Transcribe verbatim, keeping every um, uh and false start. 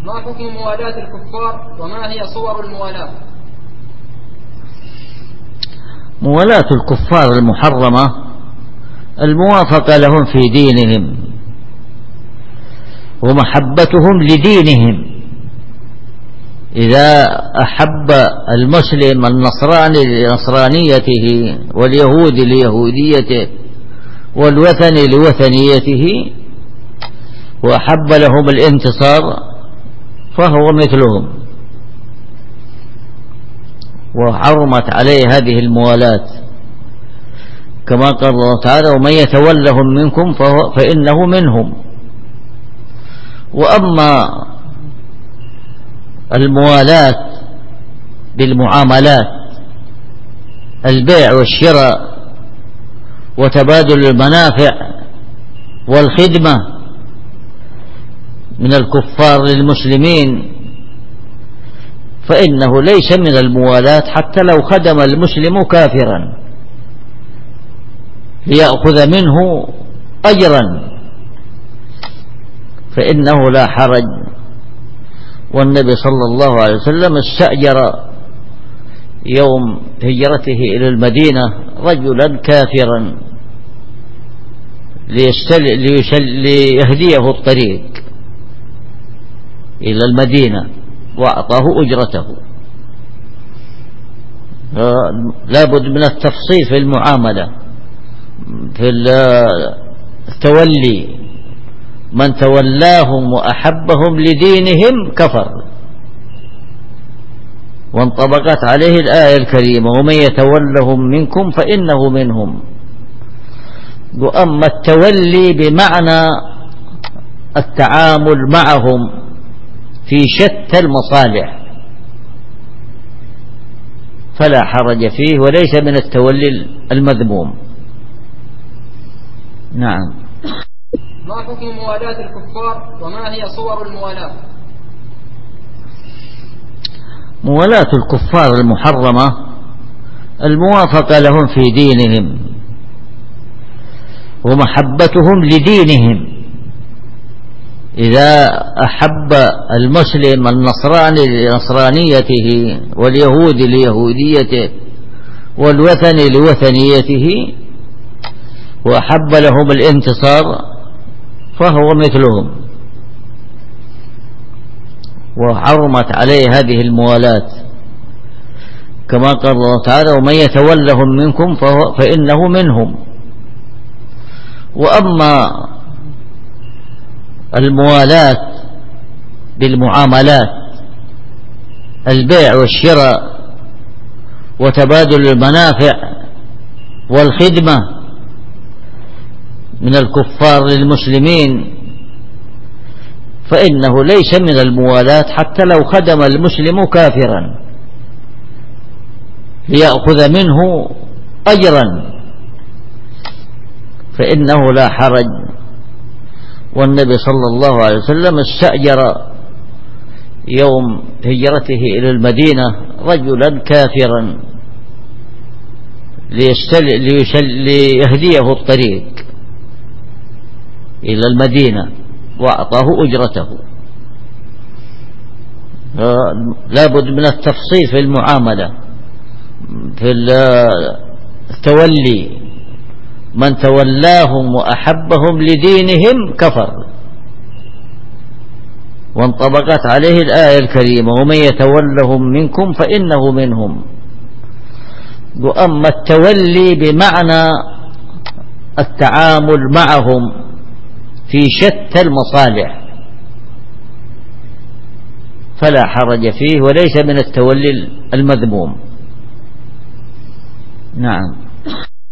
ما حكم موالاة الكفار وما هي صور الموالاة؟ موالاة الكفار المحرمة الموافقة لهم في دينهم ومحبتهم لدينهم. إذا أحب المسلم النصراني لنصرانيته واليهودي ليهوديته والوثني لوثنيته وأحب لهم الانتصار فهو مثلهم، وحرمت عليه هذه الموالاة كما قال الله تعالى: ومن يتولهم منكم فإنه منهم. وأما الموالاة بالمعاملات، البيع والشراء وتبادل المنافع والخدمة من الكفار للمسلمين، فإنه ليس من الموالاة حتى لو خدم المسلم كافرا ليأخذ منه أجرا فإنه لا حرج. والنبي صلى الله عليه وسلم استأجر يوم هجرته إلى المدينة رجلا كافرا ليهديه الطريق إلى المدينة وأعطاه أجرته. لا بد من التفصيل في المعاملة، في التولي، من تولاهم وأحبهم لدينهم كفر، وانطبقت عليه الآية الكريمة: ومن يتولهم منكم فإنه منهم. وأما التولي بمعنى التعامل معهم في شتى المصالح فلا حرج فيه وليس من التولي المذموم. نعم. ما حكم موالاة الكفار وما هي صور الموالاة؟ موالاة الكفار المحرمة الموافقة لهم في دينهم ومحبتهم لدينهم. إذا أحب المسلم النصراني لنصرانيته واليهودي ليهوديته والوثني لوثنيته وأحب لهم الانتصار فهو مثلهم، وحرمت عليه هذه الموالاة كما قال الله تعالى: ومن يتولهم منكم فإنه منهم. وأما الموالاة بالمعاملات، البيع والشراء وتبادل المنافع والخدمة من الكفار للمسلمين، فإنه ليس من الموالاة حتى لو خدم المسلم كافرا ليأخذ منه أجرا فإنه لا حرج. والنبي صلى الله عليه وسلم استأجر يوم هجرته إلى المدينة رجلا كافرا ليهديه الطريق إلى المدينة وأعطاه أجرته. لا بد من التفصيل في المعاملة، في التولي، من تولاهم وأحبهم لدينهم كفر، وانطبقت عليه الآية الكريمة: ومن يتولهم منكم فإنه منهم. وأما التولي بمعنى التعامل معهم في شتى المصالح فلا حرج فيه وليس من التولي المذموم. نعم.